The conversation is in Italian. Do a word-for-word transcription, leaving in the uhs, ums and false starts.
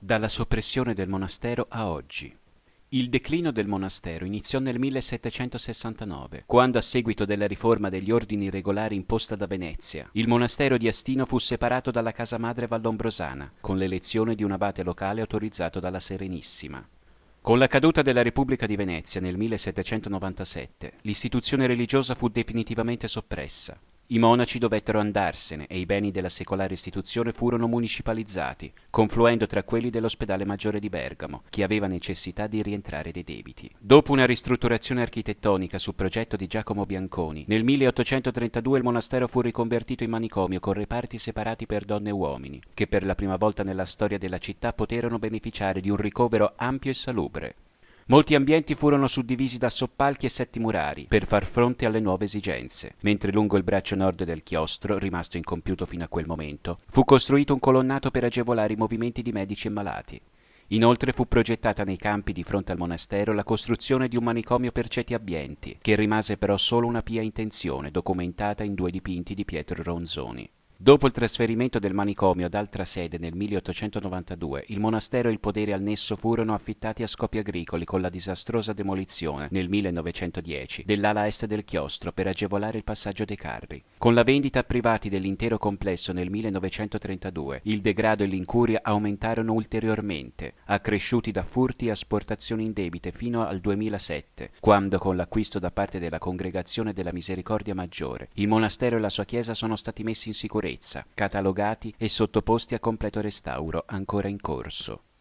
Dalla soppressione del monastero a oggi. Il declino del monastero iniziò nel millesettecentosessantanove, quando a seguito della riforma degli ordini regolari imposta da Venezia, il monastero di Astino fu separato dalla casa madre vallombrosana, con l'elezione di un abate locale autorizzato dalla Serenissima. Con la caduta della Repubblica di Venezia nel millesettecentonovantasette, l'istituzione religiosa fu definitivamente soppressa. I monaci dovettero andarsene e i beni della secolare istituzione furono municipalizzati, confluendo tra quelli dell'ospedale maggiore di Bergamo, che aveva necessità di rientrare dei debiti. Dopo una ristrutturazione architettonica su progetto di Giacomo Bianconi, nel milleottocentotrentadue il monastero fu riconvertito in manicomio con reparti separati per donne e uomini, che per la prima volta nella storia della città poterono beneficiare di un ricovero ampio e salubre. Molti ambienti furono suddivisi da soppalchi e setti murari per far fronte alle nuove esigenze, mentre lungo il braccio nord del chiostro, rimasto incompiuto fino a quel momento, fu costruito un colonnato per agevolare i movimenti di medici e malati. Inoltre fu progettata nei campi di fronte al monastero la costruzione di un manicomio per ceti abbienti, che rimase però solo una pia intenzione documentata in due dipinti di Pietro Ronzoni. Dopo il trasferimento del manicomio ad altra sede nel milleottocentonovantadue, il monastero e il podere annesso furono affittati a scopi agricoli con la disastrosa demolizione, nel millenovecentodieci, dell'ala est del chiostro per agevolare il passaggio dei carri. Con la vendita a privati dell'intero complesso nel millenovecentotrentadue, il degrado e l'incuria aumentarono ulteriormente, accresciuti da furti e asportazioni indebite fino al duemilasette, quando con l'acquisto da parte della Congregazione della Misericordia Maggiore, il monastero e la sua chiesa sono stati messi in sicurezza, catalogati e sottoposti a completo restauro ancora in corso.